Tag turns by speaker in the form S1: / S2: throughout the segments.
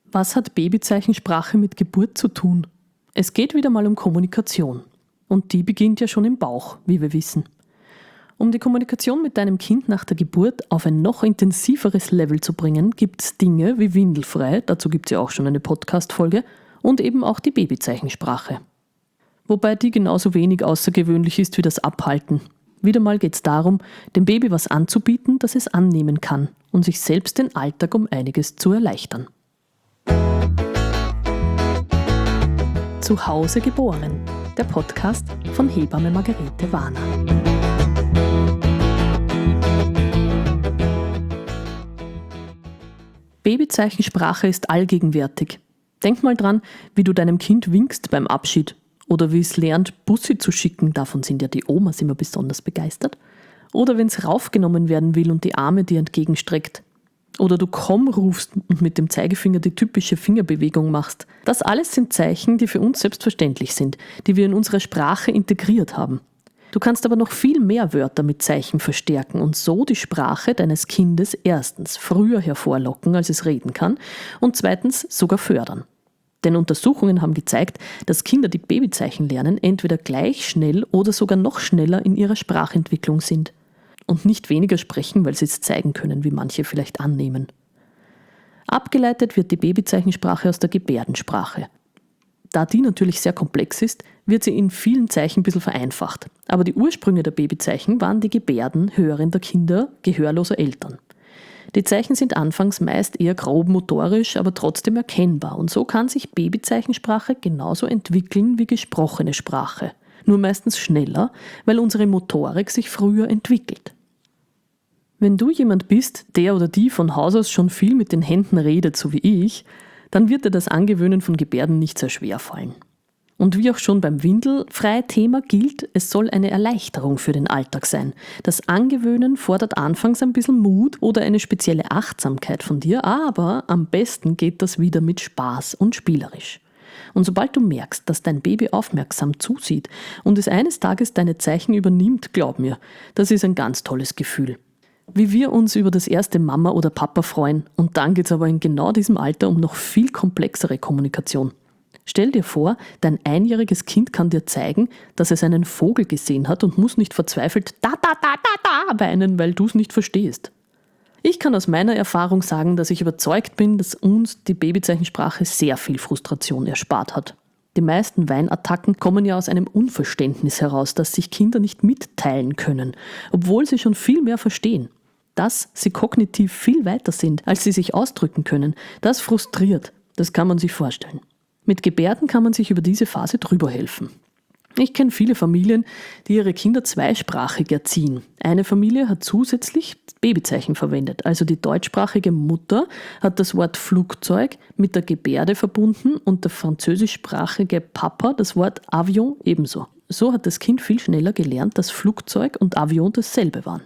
S1: Was hat Babyzeichensprache mit Geburt zu tun? Es geht wieder mal um Kommunikation. Und die beginnt ja schon im Bauch, wie wir wissen. Um die Kommunikation mit deinem Kind nach der Geburt auf ein noch intensiveres Level zu bringen, gibt es Dinge wie Windelfrei, dazu gibt es ja auch schon eine Podcast-Folge, und eben auch die Babyzeichensprache. Wobei die genauso wenig außergewöhnlich ist wie das Abhalten. Wieder mal geht es darum, dem Baby was anzubieten, das es annehmen kann und sich selbst den Alltag um einiges zu erleichtern. Zu Hause geboren, der Podcast von Hebamme Margarete Warner. Babyzeichensprache ist allgegenwärtig. Denk mal dran, wie du deinem Kind winkst beim Abschied oder wie es lernt, Bussi zu schicken, davon sind ja die Omas immer besonders begeistert. Oder wenn es raufgenommen werden will und die Arme dir entgegenstreckt. Oder du komm rufst und mit dem Zeigefinger die typische Fingerbewegung machst. Das alles sind Zeichen, die für uns selbstverständlich sind, die wir in unsere Sprache integriert haben. Du kannst aber noch viel mehr Wörter mit Zeichen verstärken und so die Sprache deines Kindes erstens früher hervorlocken, als es reden kann, und zweitens sogar fördern. Denn Untersuchungen haben gezeigt, dass Kinder, die Babyzeichen lernen, entweder gleich schnell oder sogar noch schneller in ihrer Sprachentwicklung sind. Und nicht weniger sprechen, weil sie es zeigen können, wie manche vielleicht annehmen. Abgeleitet wird die Babyzeichensprache aus der Gebärdensprache. Da die natürlich sehr komplex ist, wird sie in vielen Zeichen ein bisschen vereinfacht. Aber die Ursprünge der Babyzeichen waren die Gebärden hörender Kinder, gehörloser Eltern. Die Zeichen sind anfangs meist eher grob motorisch, aber trotzdem erkennbar. Und so kann sich Babyzeichensprache genauso entwickeln wie gesprochene Sprache. Nur meistens schneller, weil unsere Motorik sich früher entwickelt. Wenn du jemand bist, der oder die von Haus aus schon viel mit den Händen redet, so wie ich, dann wird dir das Angewöhnen von Gebärden nicht sehr schwer fallen. Und wie auch schon beim Windelfrei-Thema gilt, es soll eine Erleichterung für den Alltag sein. Das Angewöhnen fordert anfangs ein bisschen Mut oder eine spezielle Achtsamkeit von dir, aber am besten geht das wieder mit Spaß und spielerisch. Und sobald du merkst, dass dein Baby aufmerksam zusieht und es eines Tages deine Zeichen übernimmt, glaub mir, das ist ein ganz tolles Gefühl. Wie wir uns über das erste Mama oder Papa freuen, und dann geht es aber in genau diesem Alter um noch viel komplexere Kommunikation. Stell dir vor, dein einjähriges Kind kann dir zeigen, dass es einen Vogel gesehen hat und muss nicht verzweifelt da weinen, weil du es nicht verstehst. Ich kann aus meiner Erfahrung sagen, dass ich überzeugt bin, dass uns die Babyzeichensprache sehr viel Frustration erspart hat. Die meisten Weinattacken kommen ja aus einem Unverständnis heraus, dass sich Kinder nicht mitteilen können, obwohl sie schon viel mehr verstehen. Dass sie kognitiv viel weiter sind, als sie sich ausdrücken können, das frustriert, das kann man sich vorstellen. Mit Gebärden kann man sich über diese Phase drüber helfen. Ich kenne viele Familien, die ihre Kinder zweisprachig erziehen. Eine Familie hat zusätzlich Babyzeichen verwendet, also die deutschsprachige Mutter hat das Wort Flugzeug mit der Gebärde verbunden und der französischsprachige Papa das Wort Avion ebenso. So hat das Kind viel schneller gelernt, dass Flugzeug und Avion dasselbe waren.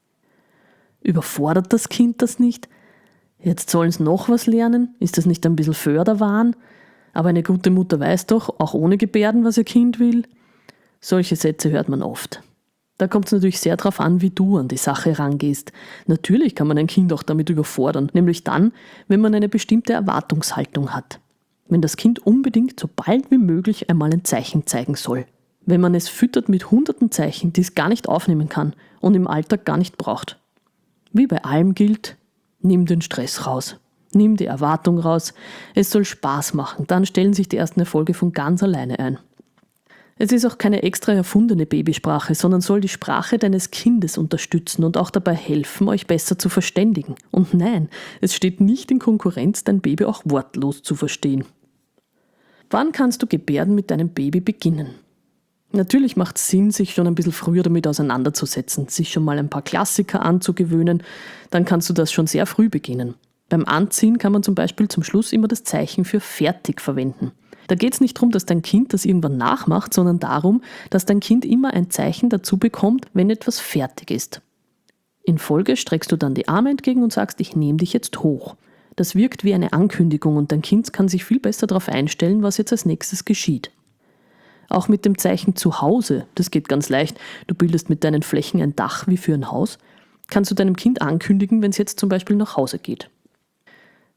S1: Überfordert das Kind das nicht? Jetzt sollen es noch was lernen? Ist das nicht ein bisschen Förderwahn? Aber eine gute Mutter weiß doch, auch ohne Gebärden, was ihr Kind will. Solche Sätze hört man oft. Da kommt es natürlich sehr darauf an, wie du an die Sache rangehst. Natürlich kann man ein Kind auch damit überfordern, nämlich dann, wenn man eine bestimmte Erwartungshaltung hat. Wenn das Kind unbedingt so bald wie möglich einmal ein Zeichen zeigen soll. Wenn man es füttert mit hunderten Zeichen, die es gar nicht aufnehmen kann und im Alltag gar nicht braucht. Wie bei allem gilt, nimm den Stress raus. Nimm die Erwartung raus. Es soll Spaß machen, dann stellen sich die ersten Erfolge von ganz alleine ein. Es ist auch keine extra erfundene Babysprache, sondern soll die Sprache deines Kindes unterstützen und auch dabei helfen, euch besser zu verständigen. Und nein, es steht nicht in Konkurrenz, dein Baby auch wortlos zu verstehen. Wann kannst du Gebärden mit deinem Baby beginnen? Natürlich macht es Sinn, sich schon ein bisschen früher damit auseinanderzusetzen, sich schon mal ein paar Klassiker anzugewöhnen, dann kannst du das schon sehr früh beginnen. Beim Anziehen kann man zum Beispiel zum Schluss immer das Zeichen für fertig verwenden. Da geht es nicht darum, dass dein Kind das irgendwann nachmacht, sondern darum, dass dein Kind immer ein Zeichen dazu bekommt, wenn etwas fertig ist. In Folge streckst du dann die Arme entgegen und sagst, ich nehme dich jetzt hoch. Das wirkt wie eine Ankündigung und dein Kind kann sich viel besser darauf einstellen, was jetzt als nächstes geschieht. Auch mit dem Zeichen zu Hause, das geht ganz leicht, du bildest mit deinen Flächen ein Dach wie für ein Haus, kannst du deinem Kind ankündigen, wenn es jetzt zum Beispiel nach Hause geht.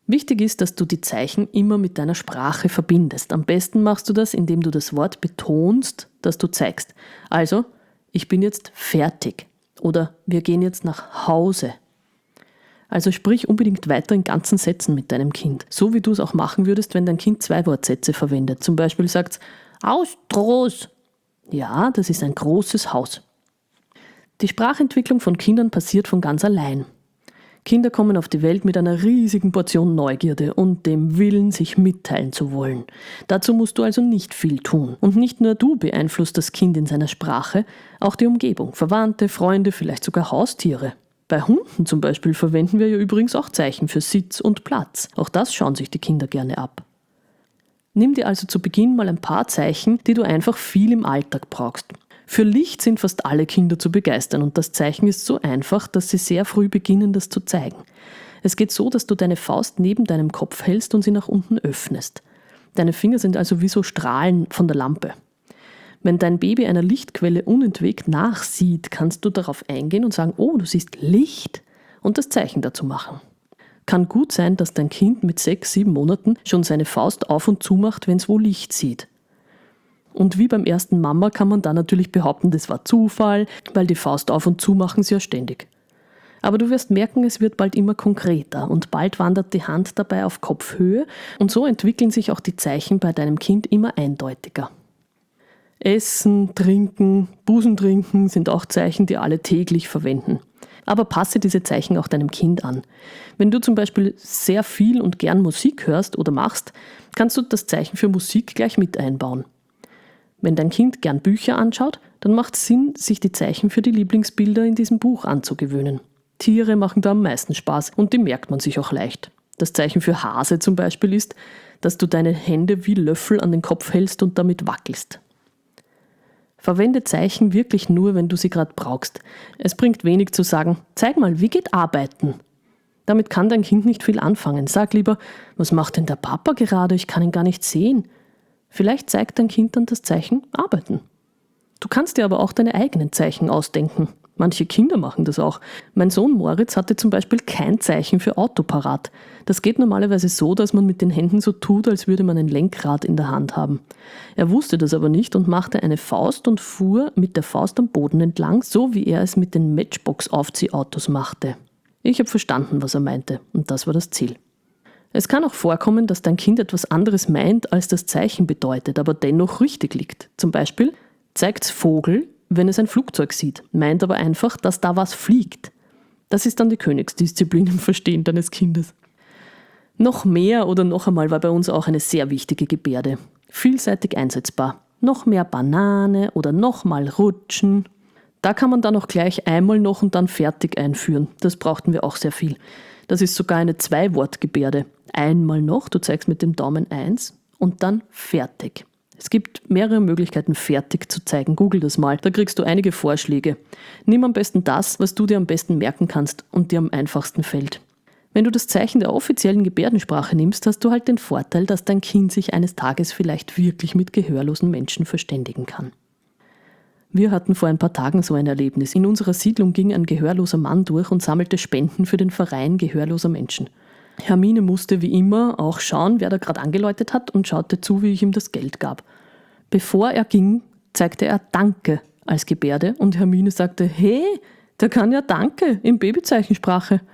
S1: Wichtig ist, dass du die Zeichen immer mit deiner Sprache verbindest. Am besten machst du das, indem du das Wort betonst, das du zeigst. Also, ich bin jetzt fertig oder wir gehen jetzt nach Hause. Also sprich unbedingt weiter in ganzen Sätzen mit deinem Kind. So wie du es auch machen würdest, wenn dein Kind 2 Wortsätze verwendet. Zum Beispiel sagt es Haus. Ja, das ist ein großes Haus. Die Sprachentwicklung von Kindern passiert von ganz allein. Kinder kommen auf die Welt mit einer riesigen Portion Neugierde und dem Willen, sich mitteilen zu wollen. Dazu musst du also nicht viel tun. Und nicht nur du beeinflusst das Kind in seiner Sprache, auch die Umgebung, Verwandte, Freunde, vielleicht sogar Haustiere. Bei Hunden zum Beispiel verwenden wir ja übrigens auch Zeichen für Sitz und Platz. Auch das schauen sich die Kinder gerne ab. Nimm dir also zu Beginn mal ein paar Zeichen, die du einfach viel im Alltag brauchst. Für Licht sind fast alle Kinder zu begeistern und das Zeichen ist so einfach, dass sie sehr früh beginnen, das zu zeigen. Es geht so, dass du deine Faust neben deinem Kopf hältst und sie nach unten öffnest. Deine Finger sind also wie so Strahlen von der Lampe. Wenn dein Baby einer Lichtquelle unentwegt nachsieht, kannst du darauf eingehen und sagen, oh, du siehst Licht und das Zeichen dazu machen. Kann gut sein, dass dein Kind mit 6, 7 Monaten schon seine Faust auf und zu macht, wenn es wo Licht sieht. Und wie beim ersten Mama kann man dann natürlich behaupten, das war Zufall, weil die Faust auf und zu machen sie ja ständig. Aber du wirst merken, es wird bald immer konkreter und bald wandert die Hand dabei auf Kopfhöhe und so entwickeln sich auch die Zeichen bei deinem Kind immer eindeutiger. Essen, Trinken, Busen trinken sind auch Zeichen, die alle täglich verwenden. Aber passe diese Zeichen auch deinem Kind an. Wenn du zum Beispiel sehr viel und gern Musik hörst oder machst, kannst du das Zeichen für Musik gleich mit einbauen. Wenn dein Kind gern Bücher anschaut, dann macht es Sinn, sich die Zeichen für die Lieblingsbilder in diesem Buch anzugewöhnen. Tiere machen da am meisten Spaß und die merkt man sich auch leicht. Das Zeichen für Hase zum Beispiel ist, dass du deine Hände wie Löffel an den Kopf hältst und damit wackelst. Verwende Zeichen wirklich nur, wenn du sie gerade brauchst. Es bringt wenig zu sagen, zeig mal, wie geht Arbeiten? Damit kann dein Kind nicht viel anfangen. Sag lieber, was macht denn der Papa gerade? Ich kann ihn gar nicht sehen. Vielleicht zeigt dein Kind dann das Zeichen Arbeiten. Du kannst dir aber auch deine eigenen Zeichen ausdenken. Manche Kinder machen das auch. Mein Sohn Moritz hatte zum Beispiel kein Zeichen für Auto parat. Das geht normalerweise so, dass man mit den Händen so tut, als würde man ein Lenkrad in der Hand haben. Er wusste das aber nicht und machte eine Faust und fuhr mit der Faust am Boden entlang, so wie er es mit den Matchbox-Aufziehautos machte. Ich habe verstanden, was er meinte, und das war das Ziel. Es kann auch vorkommen, dass dein Kind etwas anderes meint, als das Zeichen bedeutet, aber dennoch richtig liegt. Zum Beispiel zeigt's Vogel, wenn es ein Flugzeug sieht, meint aber einfach, dass da was fliegt. Das ist dann die Königsdisziplin im Verstehen deines Kindes. Noch mehr oder noch einmal war bei uns auch eine sehr wichtige Gebärde. Vielseitig einsetzbar. Noch mehr Banane oder nochmal rutschen. Da kann man dann auch gleich einmal noch und dann fertig einführen. Das brauchten wir auch sehr viel. Das ist sogar eine 2-Wort-Gebärde. Einmal noch, du zeigst mit dem Daumen 1 und dann fertig. Es gibt mehrere Möglichkeiten, fertig zu zeigen. Google das mal, da kriegst du einige Vorschläge. Nimm am besten das, was du dir am besten merken kannst und dir am einfachsten fällt. Wenn du das Zeichen der offiziellen Gebärdensprache nimmst, hast du halt den Vorteil, dass dein Kind sich eines Tages vielleicht wirklich mit gehörlosen Menschen verständigen kann. Wir hatten vor ein paar Tagen so ein Erlebnis. In unserer Siedlung ging ein gehörloser Mann durch und sammelte Spenden für den Verein gehörloser Menschen. Hermine musste wie immer auch schauen, wer da gerade angeläutet hat und schaute zu, wie ich ihm das Geld gab. Bevor er ging, zeigte er Danke als Gebärde und Hermine sagte, hey, der kann ja Danke in Babyzeichensprache.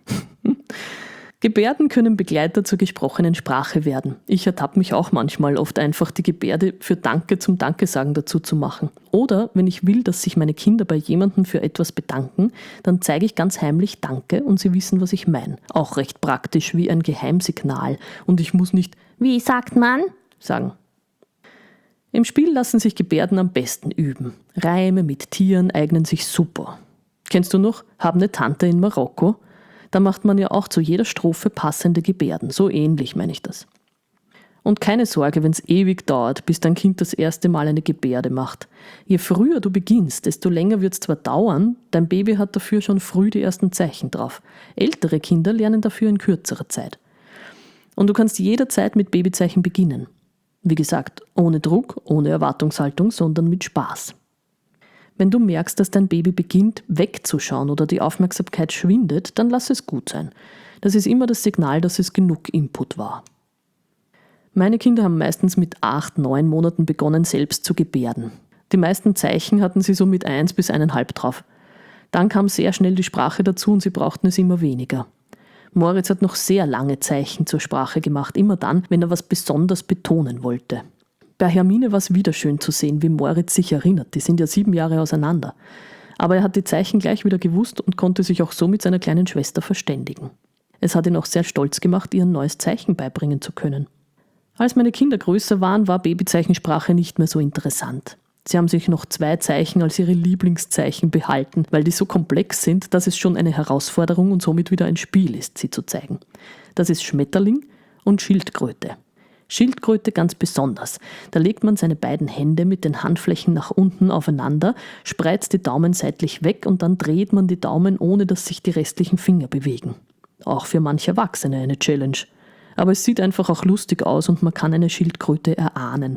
S1: Gebärden können Begleiter zur gesprochenen Sprache werden. Ich ertappe mich auch manchmal, oft einfach die Gebärde für Danke zum Dankesagen dazu zu machen. Oder wenn ich will, dass sich meine Kinder bei jemandem für etwas bedanken, dann zeige ich ganz heimlich Danke und sie wissen, was ich meine. Auch recht praktisch wie ein Geheimsignal. Und ich muss nicht, wie sagt man, sagen. Im Spiel lassen sich Gebärden am besten üben. Reime mit Tieren eignen sich super. Kennst du noch, hab ne Tante in Marokko? Da macht man ja auch zu jeder Strophe passende Gebärden. So ähnlich meine ich das. Und keine Sorge, wenn es ewig dauert, bis dein Kind das erste Mal eine Gebärde macht. Je früher du beginnst, desto länger wird es zwar dauern, dein Baby hat dafür schon früh die ersten Zeichen drauf. Ältere Kinder lernen dafür in kürzerer Zeit. Und du kannst jederzeit mit Babyzeichen beginnen. Wie gesagt, ohne Druck, ohne Erwartungshaltung, sondern mit Spaß. Wenn du merkst, dass dein Baby beginnt wegzuschauen oder die Aufmerksamkeit schwindet, dann lass es gut sein. Das ist immer das Signal, dass es genug Input war. Meine Kinder haben meistens mit 8, 9 Monaten begonnen, selbst zu gebärden. Die meisten Zeichen hatten sie so mit 1 bis 1,5 drauf. Dann kam sehr schnell die Sprache dazu und sie brauchten es immer weniger. Moritz hat noch sehr lange Zeichen zur Sprache gemacht, immer dann, wenn er was besonders betonen wollte. Bei Hermine war es wieder schön zu sehen, wie Moritz sich erinnert. Die sind ja 7 Jahre auseinander. Aber er hat die Zeichen gleich wieder gewusst und konnte sich auch so mit seiner kleinen Schwester verständigen. Es hat ihn auch sehr stolz gemacht, ihr ein neues Zeichen beibringen zu können. Als meine Kinder größer waren, war Babyzeichensprache nicht mehr so interessant. Sie haben sich noch 2 Zeichen als ihre Lieblingszeichen behalten, weil die so komplex sind, dass es schon eine Herausforderung und somit wieder ein Spiel ist, sie zu zeigen. Das ist Schmetterling und Schildkröte. Schildkröte ganz besonders. Da legt man seine beiden Hände mit den Handflächen nach unten aufeinander, spreizt die Daumen seitlich weg und dann dreht man die Daumen, ohne dass sich die restlichen Finger bewegen. Auch für manche Erwachsene eine Challenge. Aber es sieht einfach auch lustig aus und man kann eine Schildkröte erahnen.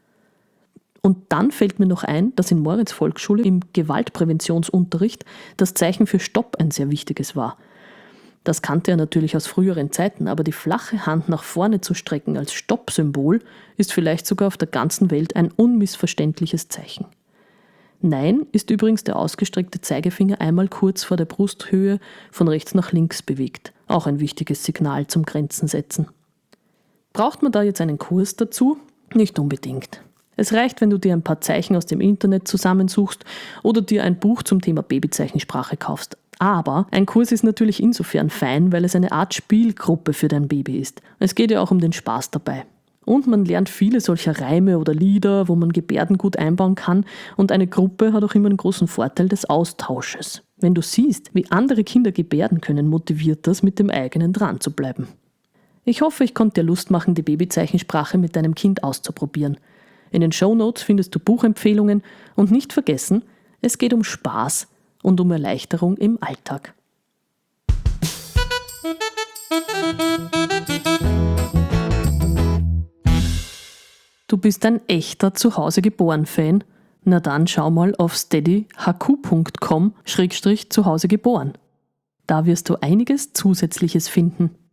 S1: Und dann fällt mir noch ein, dass in Moritz Volksschule im Gewaltpräventionsunterricht das Zeichen für Stopp ein sehr wichtiges war. Das kannte er natürlich aus früheren Zeiten, aber die flache Hand nach vorne zu strecken als Stopp-Symbol ist vielleicht sogar auf der ganzen Welt ein unmissverständliches Zeichen. Nein ist übrigens der ausgestreckte Zeigefinger einmal kurz vor der Brusthöhe von rechts nach links bewegt. Auch ein wichtiges Signal zum Grenzen setzen. Braucht man da jetzt einen Kurs dazu? Nicht unbedingt. Es reicht, wenn du dir ein paar Zeichen aus dem Internet zusammensuchst oder dir ein Buch zum Thema Babyzeichensprache kaufst. Aber ein Kurs ist natürlich insofern fein, weil es eine Art Spielgruppe für dein Baby ist. Es geht ja auch um den Spaß dabei. Und man lernt viele solcher Reime oder Lieder, wo man Gebärden gut einbauen kann. Und eine Gruppe hat auch immer einen großen Vorteil des Austausches. Wenn du siehst, wie andere Kinder gebärden können, motiviert das, mit dem eigenen dran zu bleiben. Ich hoffe, ich konnte dir Lust machen, die Babyzeichensprache mit deinem Kind auszuprobieren. In den Shownotes findest du Buchempfehlungen und nicht vergessen, es geht um Spaß und um Erleichterung im Alltag. Du bist ein echter Zuhausegeboren-Fan? Na dann schau mal auf steadyhq.com/zuhausegeboren. Da wirst du einiges Zusätzliches finden.